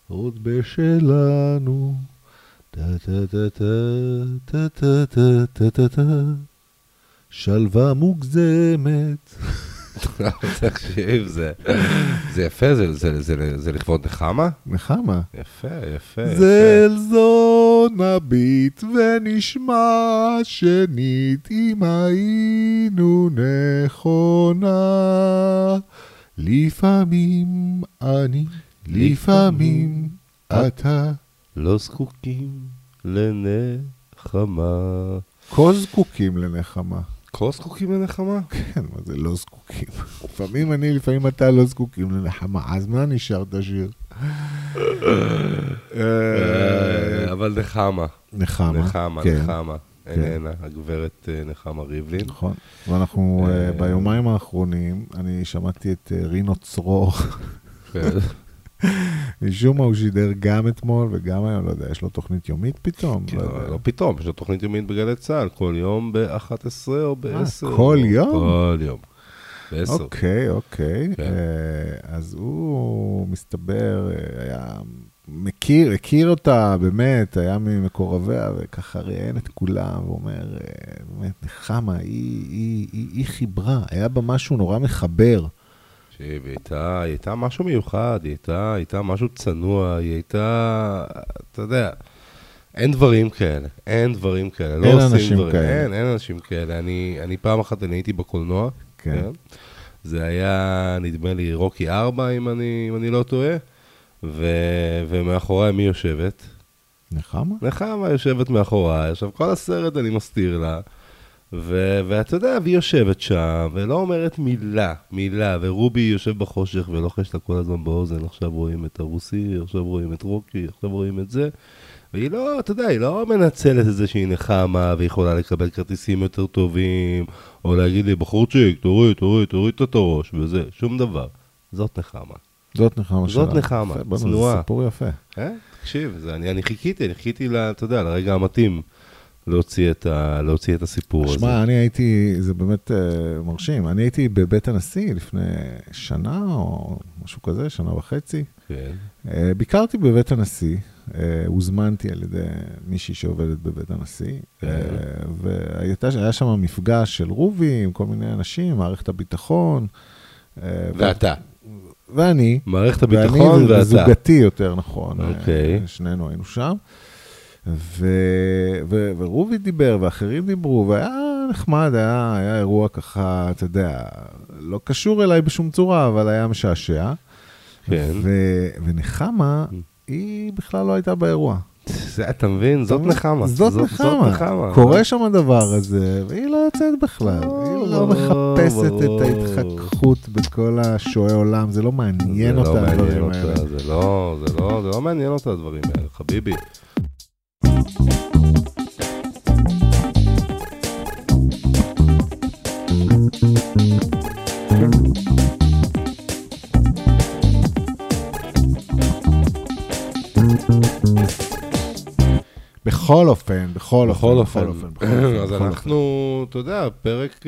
עוד בשלנו. שלווה מוגזמת. תקשיב, זה יפה, זה לכבוד נחמה? נחמה. יפה. זלזון הביט ונשמע שנית אם היינו נכונה. לפעמים אני, לפעמים אתה. לא זקוקים לנחמה. כה זקוקים לנחמה. כה זקוקים לנחמה? כן, מה זה לא זקוקים? לפעמים אני, לפעמים אתה לא זקוקים לנחמה. אז מה נשאר את השיר? אבל נחמה. נחמה. איננה, הגברת נחמה ריבלין. נכון. ואנחנו ביומיים האחרונים, אני שמעתי את רינו צרור. משום מה הוא שידר גם אתמול וגם היום, לא יודע, יש לו תוכנית יומית פתאום? לא פתאום, יש לו תוכנית יומית בגלי צה"ל, כל יום ב-11 או ב-10. כל יום? כל יום. ב-10. אוקיי. אז הוא מסתבר, הכיר אותה באמת, היה ממקורביה, וככה ראיין את כולם, ואומר, באמת, נחמה, היא חיברה, היה בה משהו נורא מחבר. היא הייתה משהו מיוחד, היא הייתה משהו צנוע, היא הייתה, אתה יודע, אין דברים כאלה, אין אנשים כאלה. אני פעם אחת הייתי בקולנוע, כן. זה היה, נדמה לי, רוקי 4, אם אני לא טועה, ומאחוריי מי יושבת? נחמה? נחמה יושבת מאחוריי, עכשיו כל הסרט אני מסתיר לה, ואתה יודע, והיא יושבת שם, ולא אומרת מילה, ורובי יושב בחושך ולוחש לה כל הזמן באוזן, עכשיו רואים את הרוסי, עכשיו רואים את רוקי, עכשיו רואים את זה, והיא לא, אתה יודע, היא לא מנצלת את זה שהיא נחמה, ויכולה לקבל כרטיסים יותר טובים, או להגיד לי, בחורצ'יק, תוריד את הראש, וזה, שום דבר. זאת נחמה. זאת נחמה, צנועה. זה סיפור יפה. תקשיב, אני חיכיתי, אתה יודע, לרגע המתאים. להוציא את הסיפור הזה. שמע, אני הייתי, זה באמת מרשים, אני הייתי בבית הנשיא לפני שנה או משהו כזה, שנה וחצי. כן. ביקרתי בבית הנשיא, הוזמנתי על ידי מישהי שעובדת בבית הנשיא, והיה שם מפגש של רובי עם כל מיני אנשים, מערכת הביטחון. ואתה. ואני. מערכת הביטחון ואתה. וזוגתי יותר נכון. אוקיי. שנינו היינו שם. ורובי דיבר, ואחרים דיברו, והיה נחמד, היה אירוע ככה, אתה יודע, לא קשור אליי בשום צורה, אבל היה משעשע. כן. ונחמה, היא בכלל לא הייתה באירוע. זה, אתה מבין? זאת נחמה. זאת נחמה. קורה שם הדבר הזה, והיא לא יוצאת בכלל. היא לא מחפשת את ההתחככות בכל השועי עולם, זה לא מעניין אותה הדברים האלה. זה לא מעניין אותה הדברים האלה, חביבי. בכל אופן. אז אנחנו, אתה יודע, פרק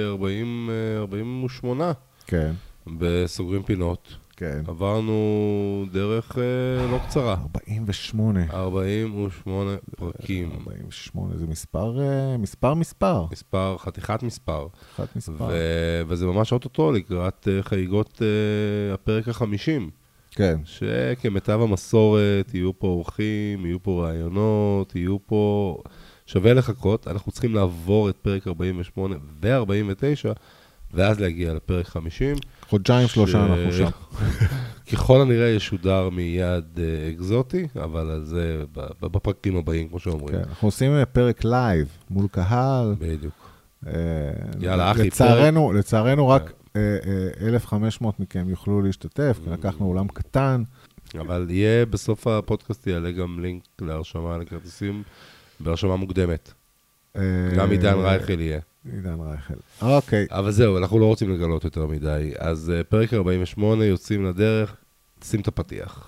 48. כן. בסוגרים פינות. כן. עברנו דרך לא קצרה. 48 פרקים. 48, זה מספר. חתיכת מספר. וזה ממש אוטוטו לקראת חגיגות הפרק ה-50. כן. שכמיטב המסורת, יהיו פה אורחים, יהיו פה רעיונות, יהיו פה... שווה לחכות, אנחנו צריכים לעבור את פרק 48 ו-49, ואז להגיע לפרק 50. חודשיים, שלושה אנחנו שם. ככל הנראה ישודר מיד אקזוטי, אבל זה בפרקים הבאים, כמו שאומרים. כן, אנחנו עושים פרק לייב מול קהל. בדיוק. יאללה, אחי. לצערנו רק 1,500 מכם יוכלו להשתתף, כי לקחנו אולם קטן. אבל יהיה בסוף הפודקאסט, יעלה גם לינק להרשמה לכרטיסים, בהרשמה מוקדמת. גם עידן רייכל יהיה. עידן רייכל. אוקיי. אבל זהו, אנחנו לא רוצים לגלות יותר מדי. אז פרק 48 יוצאים לדרך, שים את הפתיח.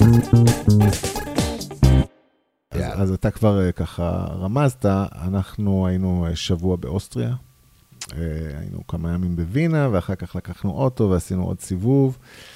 אז אתה כבר ככה רמזת, אנחנו היינו שבוע באוסטריה, היינו כמה ימים בווינה, ואחר כך לקחנו אוטו ועשינו עוד סיבוב,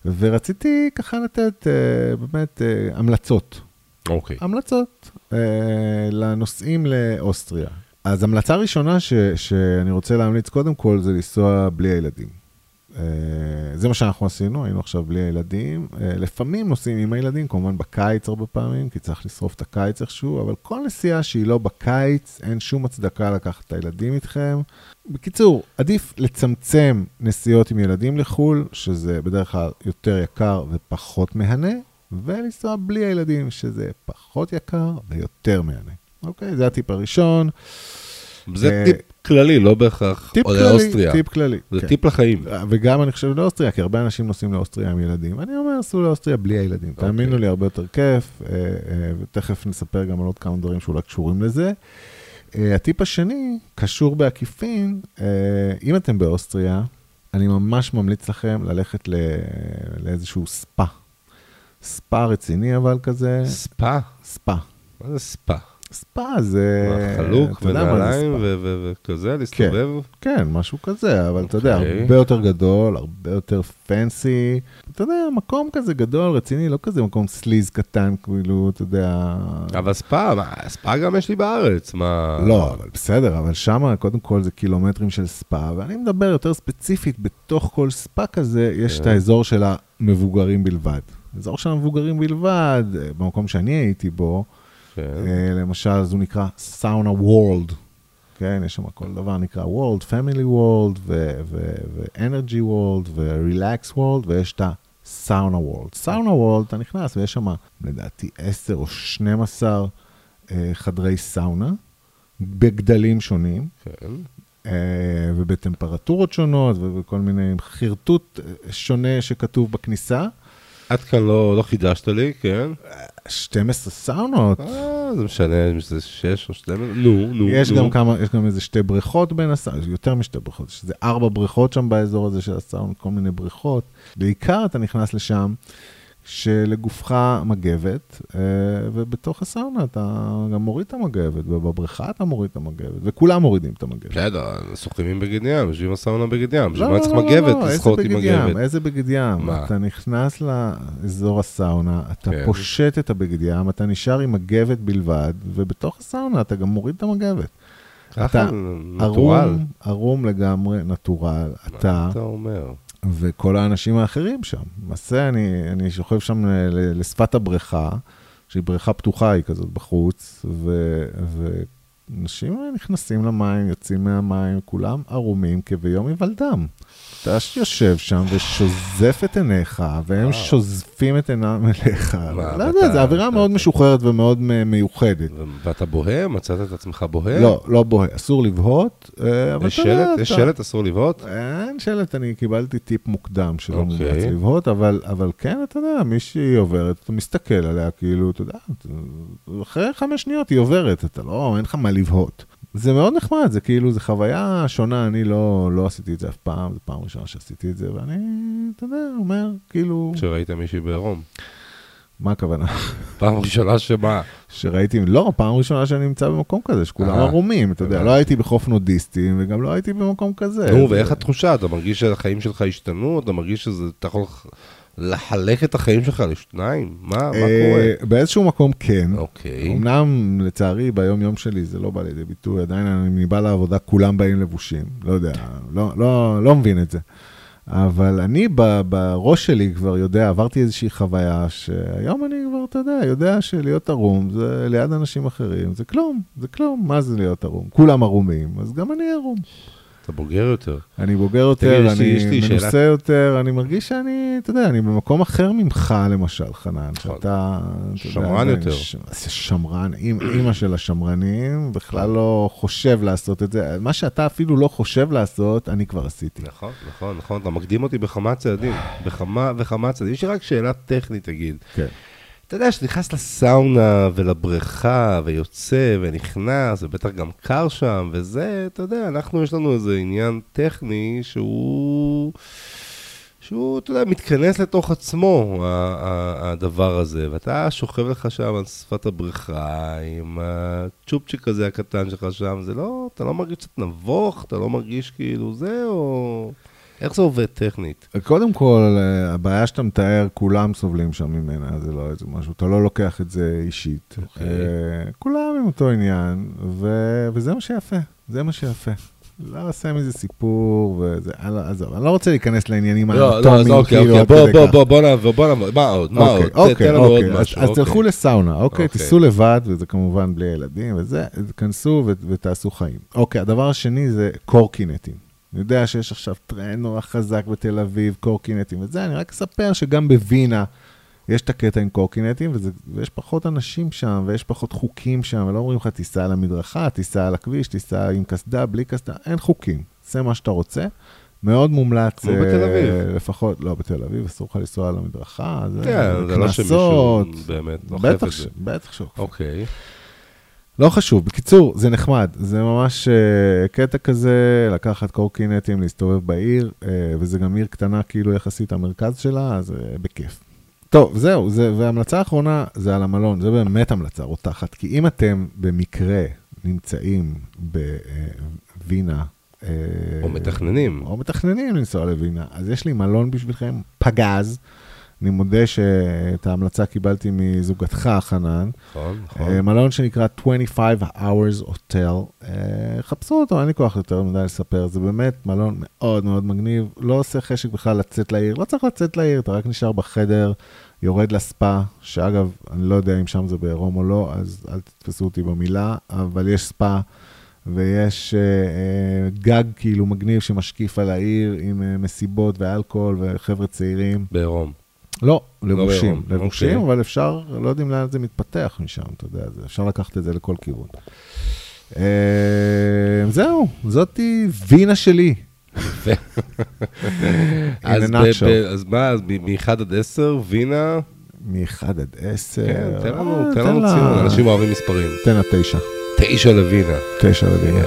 ורציתי ככה לתת באמת המלצות. אוקיי. המלצות לנוסעים לאוסטריה. אז המלצה ראשונה שאני רוצה להמליץ קודם כל זה לנסוע בלי הילדים. זה מה שאנחנו עשינו, היינו עכשיו בלי הילדים. לפעמים נוסעים עם הילדים, כמובן בקיץ הרבה פעמים, כי צריך לשרוף את הקיץ איכשהו, אבל כל נסיעה שהיא לא בקיץ, אין שום הצדקה לקחת את הילדים איתכם. בקיצור, עדיף לצמצם נסיעות עם ילדים לחול, שזה בדרך כלל יותר יקר ופחות מהנה, ולנסוע בלי הילדים, שזה פחות יקר ויותר מהנה. אוקיי, זה הטיפ הראשון. זה טיפ כללי, לא בהכרח, או לאוסטריה. טיפ כללי. זה טיפ לחיים. וגם אני חושב לאוסטריה, כי הרבה אנשים נוסעים לאוסטריה עם ילדים. אני אומר, סעו לאוסטריה בלי הילדים. תאמינו לי, הרבה יותר כיף, ותכף נספר גם על עוד כמה דברים שאולי קשורים לזה. הטיפ השני, קשור בעקיפין, אם אתם באוסטריה, אני ממש ממליץ לכם ללכת לאיזשהו ספה. ספה רציני אבל כזה. ספה? ספה. מה זה ספה? ספה זה... חלוק ונעליים וכזה, להסתובב? כן, משהו כזה, אבל אתה יודע, הרבה יותר גדול, הרבה יותר פנסי. אתה יודע, מקום כזה גדול, רציני, לא כזה מקום סליז קטן, כאילו, אתה יודע... אבל ספה גם יש לי בארץ, מה... לא, אבל בסדר, אבל שם קודם כל זה קילומטרים של ספה, ואני מדבר יותר ספציפית, בתוך כל ספה כזה, יש את האזור של המבוגרים בלבד. האזור של המבוגרים בלבד, במקום שאני הייתי בו, למשל, אז הוא נקרא סאונה וורלד. כן, יש שם כל דבר נקרא וורלד, פמילי וורלד, ואנרגי וורלד, ורילקס וורלד, ויש את הסאונה וורלד. סאונה וורלד, אתה נכנס, ויש שם, לדעתי, 10 או 12 חדרי סאונה, בגדלים שונים, ובטמפרטורות שונות, ובכל מיני חרטוט שונה שכתוב בכניסה. עד כאן לא חידשת לי, כן? 12 סאונות. זה משנה, זה 6 או 12, נו. יש גם איזה 2 בריכות בין הסאונות, יותר מ2 בריכות, שזה 4 בריכות שם באזור הזה של הסאונות, כל מיני בריכות. בעיקר אתה נכנס לשם, שלגופך מגבת, ובתוך הסאונה אתה גם מוריד את המגבת, ובבריכה אתה מוריד את המגבת, וכולם מורידים את המגבת. בסדר, שוחים בגד ים, יושבים הסאונה בגד ים, בשביל מה צריך מגבת, לשחות עם מגבת. איזה בגד ים? אתה נכנס לאזור הסאונה, אתה פושט את הבגד ים, אתה נשאר עם מגבת בלבד, ובתוך הסאונה אתה גם מוריד את המגבת. אתה ערום לגמרי, נטורל, אתה אומר. וכל האנשים האחרים שם. למעשה, אני שוכב שם לשפת הבריכה, שהיא בריכה פתוחה, היא כזאת בחוץ, ואנשים נכנסים למים, יוצאים מהמים, כולם ערומים כביום היוולדם. אתה יושב שם ושוזף את עיניך, והם שוזפים את עינם אליך. לא יודע, זו אווירה מאוד משוחררת ומאוד מיוחדת. ואתה בוהה? מצאת את עצמך בוהה? לא בוהה, אסור לבהות. יש שלט אסור לבהות? אין שלט, אני קיבלתי טיפ מוקדם שלא מומלץ לבהות, אבל כן, אתה יודע, מישהי עוברת, אתה מסתכל עליה, כאילו, אתה יודע, אחרי 5 שניות היא עוברת, אתה לא, אין לך מה לבהות. זה מאוד נחמד, זה כאילו, זה חוויה שונה, אני לא עשיתי את זה אף פעם, זו פעם ראשונה שעשיתי את זה, ואני, אתה יודע, אומר, כאילו... שראית מישהי בעירום. מה הכוונה? פעם ראשונה שמה? שראיתי, לא, פעם ראשונה שאני נמצא במקום כזה, שכולם ערומים, אתה יודע, לא הייתי בחוף נודיסטים, וגם לא הייתי במקום כזה. נו, ואיך התחושה? אתה מרגיש שהחיים שלך השתנו? אתה מרגיש שאתה יכול לחלק את החיים שלך לשניים? מה קורה? באיזשהו מקום כן. אוקיי. אמנם, לצערי, ביום יום שלי זה לא בא לידי ביטוי, עדיין אני בא לעבודה, כולם באים לבושים. לא יודע, לא מבין את זה. אבל אני בראש שלי כבר יודע, עברתי איזושהי חוויה שהיום אני כבר, אתה יודע שלהיות ערום זה ליד אנשים אחרים, זה כלום, מה זה להיות ערום? כולם ערומים, אז גם אני ערום. אתה בוגר יותר. אני בוגר יותר, אני מנוסה יותר, אני מרגיש שאני, אתה יודע, אני במקום אחר ממך, למשל, חנן, שאתה... שמרן יותר. שמרן, אמא של השמרנים, בכלל לא חושב לעשות את זה. מה שאתה אפילו לא חושב לעשות, אני כבר עשיתי. נכון, אתה מקדים אותי בכמה צעדים, בכמה צעדים. יש לי רק שאלה טכנית, תגיד. כן. אתה יודע, שנכנס לסאונה ולבריכה ויוצא ונכנס, ובטח גם קר שם, וזה, אתה יודע, יש לנו איזה עניין טכני שהוא, אתה יודע, מתכנס לתוך עצמו, הדבר הזה, ואתה שוכב לך שם על שפת הבריכה, עם הצ'ופצ'יק הזה הקטן שלך שם, זה לא, אתה לא מרגיש קצת נבוך, אתה לא מרגיש כאילו זה, או... איך זה עובד טכנית? קודם כל, הבעיה שאתה מתאר, כולם סובלים שם ממנה, זה לא איזה משהו, אתה לא לוקח את זה אישית. כולם עם אותו עניין, וזה מה שיפה, זה מה שיפה. לא עושה מזה סיפור, וזה, אני לא רוצה להיכנס לעניינים האנטומיים. לא, אוקיי, בוא נעבור, מה עוד? אוקיי, אז תלכו לסאונה, אוקיי, תיסעו לבד, וזה כמובן בלי ילדים, וזה, תכנסו ותעשו חיים. אוקיי, הדבר השני זה קורקינטים. אני יודע שיש עכשיו טרנד נורא חזק בתל אביב, קורקינטים וזה, אני רק אספר שגם בווינה יש את הקטע עם קורקינטים, ויש פחות אנשים שם, ויש פחות חוקים שם, ולא אומרים לך, תיסע על המדרכה, תיסע על הכביש, תיסע עם קסדה, בלי קסדה, אין חוקים. זה מה שאתה רוצה. מאוד מומלץ. כמו בתל אביב. לפחות, לא, בתל אביב, אסור לך לנסוע על המדרכה, זה לא שמישהו באמת דוחף את זה. בטח שוק. אוקיי. לא חשוב, בקיצור, זה נחמד, זה ממש קטע כזה, לקחת קורקינטים, להסתובב בעיר, וזה גם עיר קטנה כאילו יחסית המרכז שלה, אז בכיף. טוב, זהו, וההמלצה האחרונה זה על המלון, זה באמת המלצה רותחת, כי אם אתם במקרה נמצאים בווינה, או מתכננים לנסוע לווינה, אז יש לי מלון בשבילכם, פגז, אני מודה שאת ההמלצה קיבלתי מזוגתך, חנן. נכון. מלון שנקרא 25 Hours Hotel. חפשו אותו, אין לי כוח יותר מדי לספר. זה באמת מלון מאוד מאוד מגניב. לא עושה חשק בכלל לצאת לעיר. לא צריך לצאת לעיר, אתה רק נשאר בחדר, יורד לספה, שאגב, אני לא יודע אם שם זה בעירום או לא, אז אל תתפסו אותי במילה, אבל יש ספה, ויש גג כאילו מגניב שמשקיף על העיר, עם מסיבות ואלכוהול וחבר'ה צעירים. בעירום. לא, לבושים, אבל אפשר, לא יודעים לאן זה מתפתח משם, אתה יודע, אפשר לקחת את זה לכל כיוון. זהו, זאתי וינה שלי. אז מה, מ-1 עד 10, וינה? מ-1 עד 10. כן, תן לנו ציון, אנשים אוהבים מספרים. תן לה 9. 9 לווינה. 9 לווינה.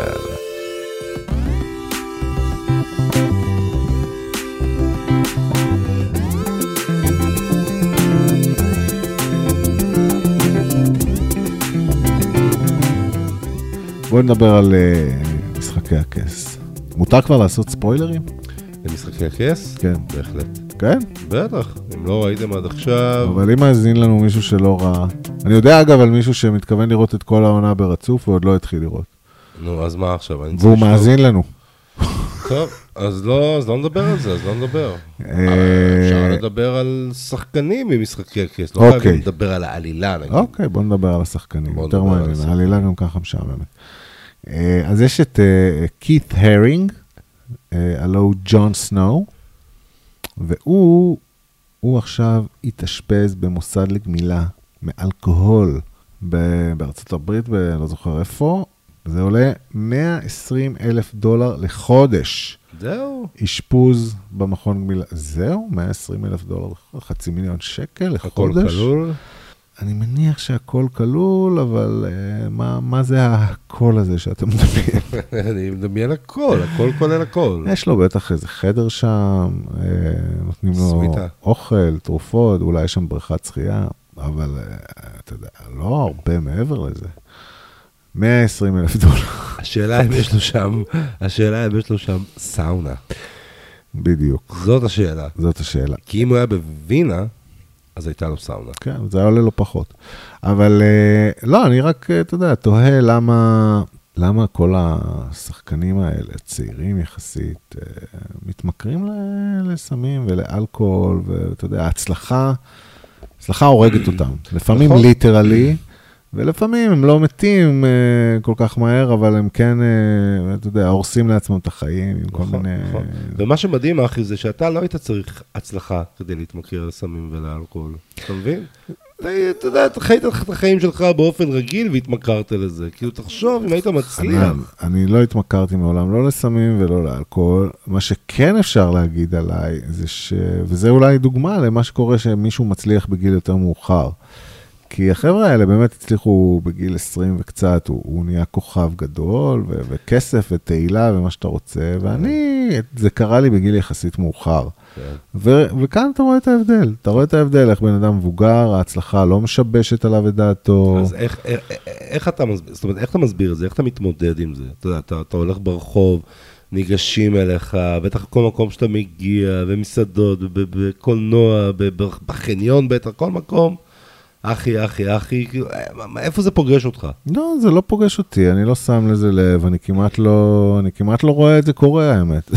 בואו נדבר על משחקי הכס. מותר כבר לעשות ספוילרים? למשחקי הכס? כן. בהחלט. כן? בטח. אם לא ראיתם עד עכשיו... אבל אם מאזין לנו מישהו שלא ראה... אני יודע אגב על מישהו שמתכוון לראות את כל העונה ברצוף, ועוד לא התחיל לראות. נו, אז מה עכשיו? והוא מאזין לנו. טוב, אז לא נדבר על זה, אז לא נדבר. אפשר לדבר על שחקנים ממשחקי הכס, לא חייבים לדבר על העלילה, נגיד. אוקיי, בוא נדבר על השחקנים, יותר מעניין, העלילה גם ככה משעממת. אז יש את קית' הרינג, הלו הוא ג'ון סנואו, והוא עכשיו התאשפז במוסד לגמילה מאלכוהול בארצות הברית, לא זוכר איפה, זה עולה $120,000 לחודש. זהו. אשפוז במכון גמילה. זהו, $120,000, $500,000 לחודש. הכל כלול? אני מניח שהכל כלול, אבל מה זה הכל הזה שאתה מדמיין? אני מדמיין הכל כולל הכל. יש לו בטח איזה חדר שם, נותנים לו אוכל, תרופות, אולי יש שם בריכת שחייה, אבל אתה יודע, לא הרבה מעבר לזה. $120,000. השאלה אם יש לו שם סאונה. בדיוק. זאת השאלה. כי אם הוא היה בווינה, אז הייתה לו סאונה. כן, זה היה עולה לו פחות. אבל לא, אני רק, אתה יודע, תוהה למה כל השחקנים האלה, צעירים יחסית, מתמכרים לסמים ולאלכוהול, ואתה יודע, ההצלחה הורגת אותם. לפעמים ליטרלי, ולפעמים הם לא מתים כל כך מהר, אבל הם כן, אתה יודע, הורסים לעצמם את החיים עם כל מיני... ומה שמדהים, אחי, זה שאתה לא היית צריך הצלחה כדי להתמכר לסמים ולאלכוהול. אתה מבין? אתה יודע, אתה חיית את החיים שלך באופן רגיל והתמכרת לזה. כאילו, תחשוב, אם היית מצליח. אני לא התמכרתי מעולם, לא לסמים ולא לאלכוהול. מה שכן אפשר להגיד עליי, זה וזה אולי דוגמה למה שקורה שמישהו מצליח בגיל יותר מאוחר. כי החבר'ה האלה באמת הצליחו בגיל 20 וקצת, הוא נהיה כוכב גדול, וכסף ותהילה ומה שאתה רוצה, זה קרה לי בגיל יחסית מאוחר. וכאן אתה רואה את ההבדל, איך בן אדם מבוגר, ההצלחה לא משבשת עליו את דעתו. אז איך אתה מסביר את זה? איך אתה מתמודד עם זה? אתה יודע, אתה הולך ברחוב, ניגשים אליך, בטח כל מקום שאתה מגיע, במסעדות, בקולנוע, בחניון בטח, כל מקום. אחי, איפה זה פוגש אותך? לא, זה לא פוגש אותי, אני לא שם לזה לב, אני כמעט לא רואה את זה קורה, האמת.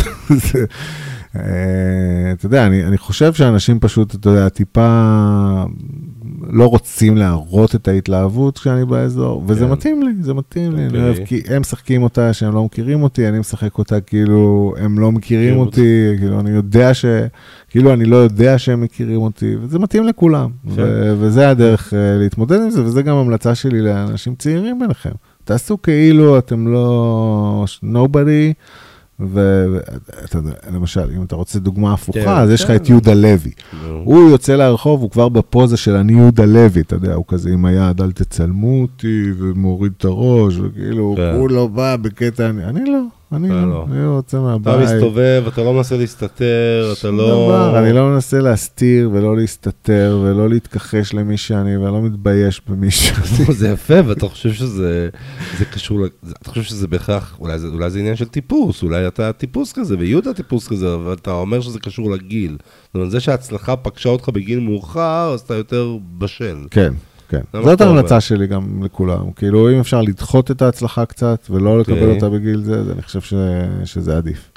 אתה יודע, אני חושב שאנשים פשוט, אתה יודע, טיפה לא רוצים להראות את ההתלהבות כשאני באזור, וזה מתאים לי, זה מתאים לי, אני אוהב, כי הם משחקים אותה שהם לא מכירים אותי, אני משחק אותה כאילו הם לא מכירים אותי, כאילו אני יודע כאילו אני לא יודע שהם מכירים אותי, וזה מתאים לכולם, וזה הדרך להתמודד עם זה, וזה גם המלצה שלי לאנשים צעירים ביניכם. תעשו כאילו אתם לא nobody, ואתה יודע, למשל, אם אתה רוצה דוגמה הפוכה, אז יש לך את יהודה לוי. הוא יוצא לרחוב, הוא כבר בפוזה של אני יהודה לוי, אתה יודע, הוא כזה עם היד, אל תצלמו אותי, ומוריד את הראש, וכאילו, הוא לא בא בקטע, אני רוצה מהבית. אתה מסתובב, אתה לא מנסה להסתתר, אתה לא... אני לא מנסה להסתיר, ולא להסתתר, ולא להתכחש למי שאני, ולא מתבייש במי שאני. זה יפה, ואתה חושב שזה קשור, אתה חושב שזה בהכרח, אולי זה עניין של טיפוס, אולי אתה טיפוס כזה, ויהודה טיפוס כזה, ואתה אומר שזה קשור לגיל. זאת אומרת, זה שההצלחה פגשה אותך בגיל מאוחר, אז אתה יותר בשל. כן. כן, זאת ההמלצה שלי גם לכולם. כאילו, אם אפשר לדחות את ההצלחה קצת, ולא לקבל אותה בגיל זה, אז אני חושב שזה עדיף.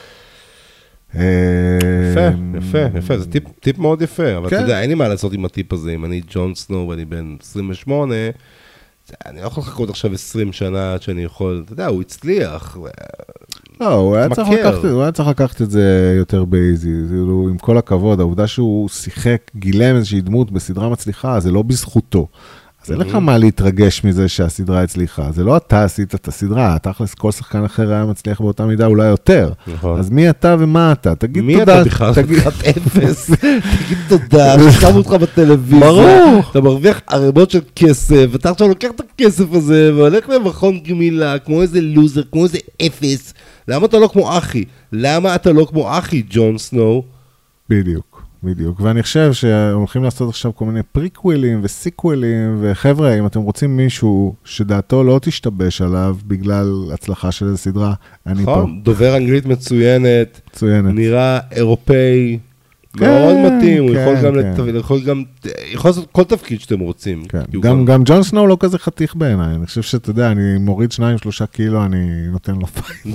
יפה, זה טיפ מאוד יפה, אבל אתה יודע, אין לי מה לעשות עם הטיפ הזה, אם אני ג'ון סנואו ואני בן 28, אני לא יכול לחכות עכשיו 20 שנה עד שאני יכול, אתה יודע, הוא הצליח. לא, הוא היה צריך לקחת את זה יותר באיזי, עם כל הכבוד, העובדה שהוא שיחק, גילם איזושהי דמות בסדרה מצליחה, זה לא בזכותו. אז אין לך מה להתרגש מזה שהסדרה הצליחה, זה לא אתה עשית את הסדרה, תכלס כל שחקן אחר היה מצליח באותה מידה, אולי יותר. אז מי אתה ומה אתה? תגיד תודה. מי אתה בכלל? אפס. תגיד תודה, שמו אותך בטלוויזיה. ברור. אתה מרוויח ערימות של כסף, ואתה עכשיו לוקח את הכסף הזה, והולך למכון גמילה, כמו איזה לוזר, כמו איזה אפס. למה אתה לא כמו אחי? למה אתה לא כמו אחי, ג'ון סנואו? בדיוק. ואני חושב שהולכים לעשות עכשיו כל מיני פריקווילים וסיקווילים, וחבר'ה, אם אתם רוצים מישהו שדעתו לא תשתבש עליו בגלל הצלחה של איזו סדרה, אני פה. דובר אנגלית מצוינת. נראה אירופאי, מאוד מתאים, הוא יכול לעשות כל תפקיד שאתם רוצים. גם ג'ון סנואו לא כזה חתיך בעיניי, אני חושב שאתה יודע, אני מוריד 2-3 קילו, אני נותן לו פייט.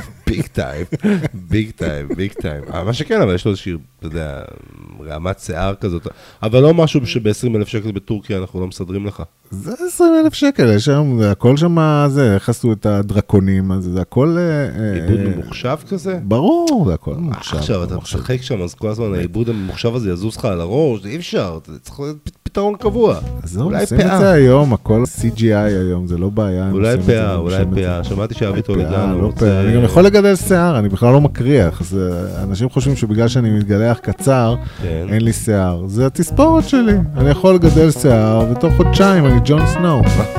ביג טיים. מה שכן, אבל יש לו איזושהי, אתה יודע, רעמת שיער כזאת, אבל לא משהו שב-20,000 שקל בטורקיה אנחנו לא מסדרים לך. זה 20,000 שקל, יש שם, הכל שם, איך עשו את הדרקונים, זה הכל... עיבוד ממוחשב כזה? ברור, זה הכל ממוחשב. עכשיו, אתה משחק שם, אז כל הזמן העיבוד הממוחשב הזה יזוז לך על הראש, זה אי אפשר, צריך פתרון קבוע. אז זהו, עושים את זה היום, הכל CGI היום, זה לא בעיה. אולי פאה, שמעתי שאהבי טולדנו. אני גם יכול לגדל שיער, אני בכלל לא מקריח, אז אנשים חושבים שבגלל שאני מתגלח קצר, אין לי שיער. זה התספורת שלי, אני יכול לגדל שיער, ותוך חודשיים אני ג'ון סנואו.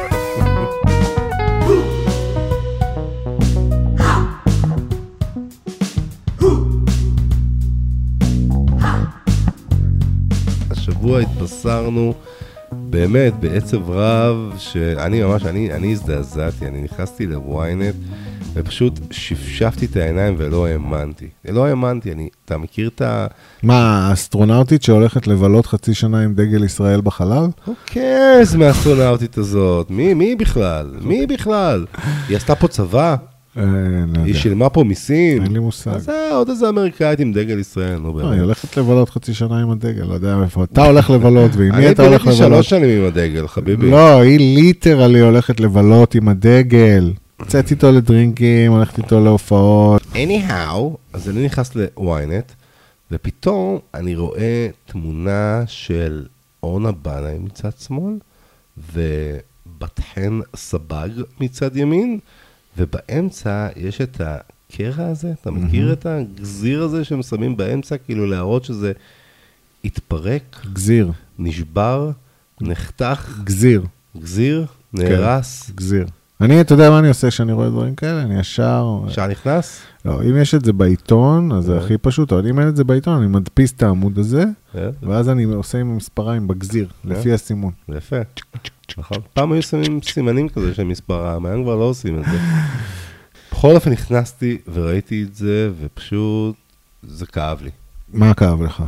השבוע התבשרנו באמת בעצב רב, שאני ממש, אני הזדעזעתי, אני נכנסתי לוויינט, ופשוט שפשפתי את העיניים ולא האמנתי, אתה מכיר את ה... מה, האסטרונאוטית שהולכת לבלות חצי שנה עם דגל ישראל בחלל? אוקיי, זה מהאסטרונאוטית הזאת, מי בכלל? היא עשתה פה צבא? היא שילמה פה מיסים? אין לי מושג. אז עוד איזה אמריקאית עם דגל ישראל, נו באמת. היא הולכת לבלות חצי שנה עם הדגל, לא יודע איפה. אתה הולך לבלות, ועם מי אתה הולך לבלות? אני ביליתי 3 שנים עם הדגל, חביבי. לא, היא ליטרלי הולכת לבלות עם הדגל. צאת איתו לדרינקים, הולכת איתו להופעות. anyhow, אז אני נכנס לוויינט, ופתאום אני רואה תמונה של אורנה בנאי מצד שמאל, ובת חן סבג מצד ימין, ובאמצע יש את הקרע הזה, אתה מכיר את הגזיר הזה שהם שמים באמצע, כאילו להראות שזה התפרק, גזיר, נשבר, נחתך, גזיר, נהרס, גזיר. אתה יודע מה אני עושה כשאני רואה דברים כאלה? אני ישר נכנס? לא, אם יש את זה בעיתון, אז זה הכי פשוט, אבל אם אין את זה בעיתון, אני מדפיס את העמוד הזה, ואז אני עושה עם המספריים בגזיר, לפי הסימון. יפה. פעם היו שמים סימנים כזה של מספריים, היום כבר לא עושים את זה. בכל אופן נכנסתי וראיתי את זה, ופשוט זה כאב לי. מה כאב לך?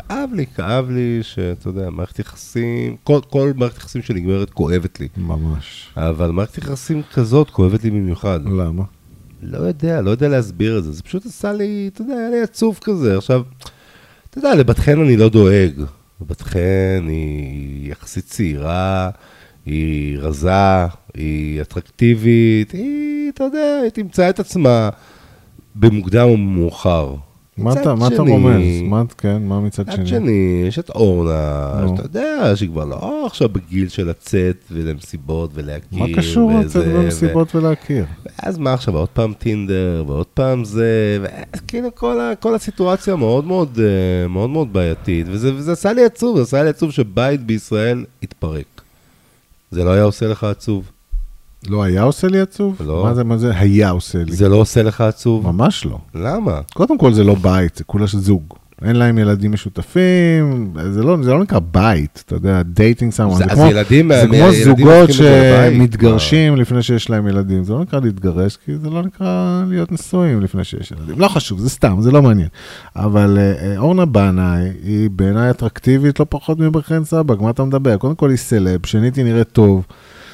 כאב לי שאתה יודע, מערכת יחסים, כל מערכת יחסים שנגמרת כואבת לי. ממש. אבל מערכת יחסים כזאת כואבת לי במיוחד. למה? לא יודע להסביר את זה. זה פשוט עשה לי, אתה יודע, היה לי עצוב כזה. עכשיו, אתה יודע, לבתכן אני לא דואג. בתכן היא יחסית צעירה, היא רזה, היא אטרקטיבית, אתה יודע, היא תמצא את עצמה במוקדם או מאוחר. מה אתה רומז? מה מצד שני? מצד שני, יש את אורנה, שאתה יודע, שהיא כבר לא עכשיו בגיל של לצאת ולמסיבות ולהכיר. מה קשור לצאת ולמסיבות ולהכיר? ואז מה עכשיו, עוד פעם טינדר, ועוד פעם זה, וכאילו כל הסיטואציה מאוד מאוד בעייתית, וזה עשה לי עצוב, שבית בישראל התפרק. זה לא היה עושה לך עצוב? לא היה עושה לי עצוב? לא. מה זה היה עושה לי? זה לא עושה לך עצוב? ממש לא. למה? קודם כל זה לא בית, זה כולה של זוג. אין להם ילדים משותפים, זה לא נקרא בית, אתה יודע, דייטינג סאמון. זה כמו זוגות שמתגרשים לפני שיש להם ילדים. זה לא נקרא להתגרש, כי זה לא נקרא להיות נשואים לפני שיש ילדים. לא חשוב, זה סתם, זה לא מעניין. אבל אורנה בנאי היא בעיניי אטרקטיבית, לא פחות מברכן סבק, מה אתה מדבר? קודם כל היא סלב, שנית היא נראית טוב.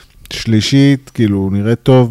שלישית, כאילו, נראית טוב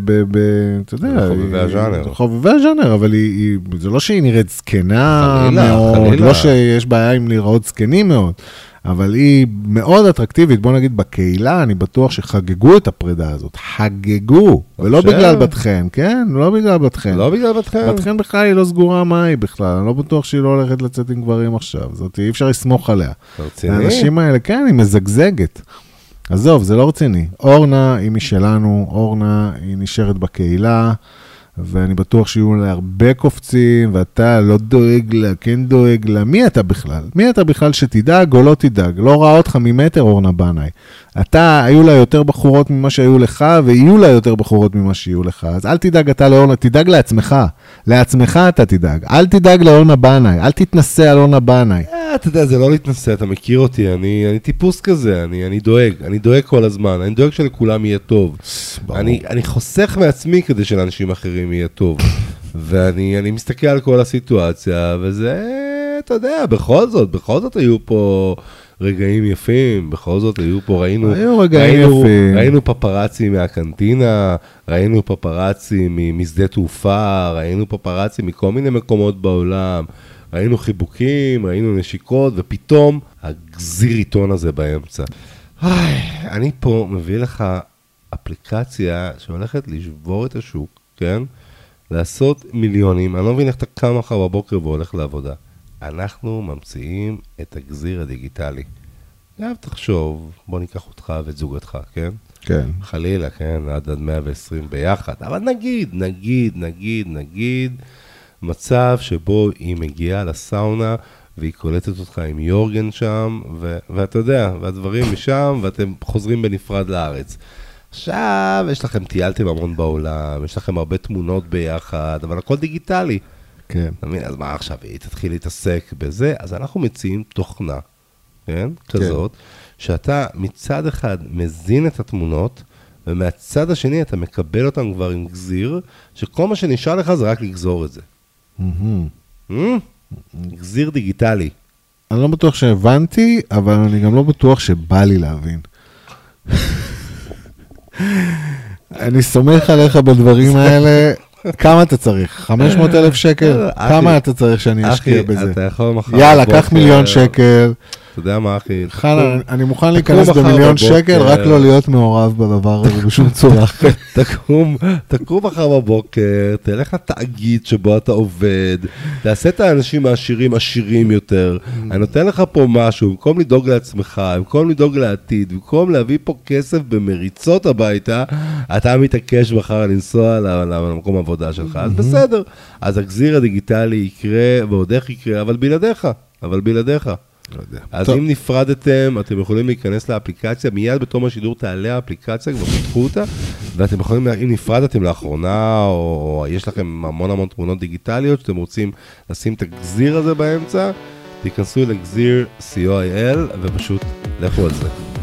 אתה יודע, חובבי הז'אנר, אבל זה לא שהיא נראית זקנה מאוד, לא שיש בעיה עם לראות זקנים מאוד, אבל היא מאוד אטרקטיבית, בוא נגיד בקהילה, אני בטוח שחגגו את הפרידה הזאת, חגגו, ולא בגלל בתכן, כן? לא בגלל בתכן. לא בגלל בתכן. בתכן בכלל היא לא סגורה מה היא בכלל, אני לא בטוח שהיא לא הולכת לצאת עם גברים עכשיו, זאת אי אפשר לסמוך עליה. האנשים האלה, כן, היא מזגזגת. עזוב, זה לא רציני. אורנה היא משלנו, אורנה היא נשארת בקהילה, ואני בטוח שיהיו לה הרבה קופצים, ואתה לא דואג לה, כן דואג לה. מי אתה בכלל? מי אתה בכלל שתדאג או לא תדאג? לא ראה אותך ממטר, אורנה בנאי. היו לה יותר בחורות ממה שהיו לך, ויהיו לה יותר בחורות ממה שיהיו לך. אז אל תדאג אתה לאורנה, תדאג לעצמך. לעצמך אתה תדאג. אל תדאג לאורנה בנאי, אל תתנסה על אורנה בנאי. אתה יודע, זה לא להתנסה, אתה מכיר אותי, אני טיפוס כזה, אני דואג כל הזמן, אני דואג שלכולם יהיה טוב. אני חוסך מעצמי כדי שלאנשים אחרים יהיה טוב. ואני מסתכל על כל הסיטואציה, וזה, אתה יודע, בכל זאת היו פה רגעים יפים, בכל זאת היו פה, ראינו פפרצי מהקנטינה, ראינו פפרצי משדה תעופה, ראינו פפרצי מכל מיני מקומות בעולם, ראינו חיבוקים, ראינו נשיקות, ופתאום הגזיר עיתון הזה באמצע. אני פה מביא לך אפליקציה שהולכת לשבור את השוק, כן? לעשות מיליונים. אני לא מבין איך אתה קם מחר בבוקר והולך לעבודה. אנחנו ממציאים את הגזיר הדיגיטלי. גם תחשוב, בוא ניקח אותך ואת זוגתך, כן? כן. חלילה, כן? עד 120 ביחד. אבל נגיד, מצב שבו היא מגיעה לסאונה, והיא קולטת אותך עם יורגן שם, ואתה יודע, והדברים משם, ואתם חוזרים בנפרד לארץ. עכשיו, טיילתם המון בעולם, יש לכם הרבה תמונות ביחד, אבל הכל דיגיטלי. כן. אז מה עכשיו, היא תתחיל להתעסק בזה? אז אנחנו מציעים תוכנה, כן? כזאת, שאתה מצד אחד מזין את התמונות, ומהצד השני אתה מקבל אותם כבר עם גזיר, שכל מה שנשאר לך זה רק לגזור את זה. גזיר דיגיטלי. אני לא בטוח שהבנתי, אבל אני גם לא בטוח שבא לי להבין. אני סומך עליך בדברים האלה. כמה אתה צריך? 500,000 שקל? כמה אתה צריך שאני אשקיע בזה? יאללה, קח 1,000,000 שקל. אתה יודע מה, אחי? אני מוכן להיכנס ב1,000,000 שקל, רק לא להיות מעורב בדבר הזה בשום צורה. תקום מחר בבוקר, תלך לתאגיד שבו אתה עובד, תעשה את האנשים העשירים עשירים יותר. אני נותן לך פה משהו, במקום לדאוג לעצמך, במקום לדאוג לעתיד, במקום להביא פה כסף במריצות הביתה, אתה מתעקש מחר לנסוע למקום העבודה שלך. אז בסדר. אז הגזיר הדיגיטלי יקרה, ועוד איך יקרה, אבל בלעדיך. לא יודע. אז אם נפרדתם, אתם יכולים להיכנס לאפליקציה, מיד בתום השידור תעלה האפליקציה, כבר פיתחו אותה, ואתם יכולים, אם נפרדתם לאחרונה, או יש לכם המון תמונות דיגיטליות, שאתם רוצים לשים את הגזיר הזה באמצע, תיכנסו לגזיר co.il, ופשוט לכו על זה.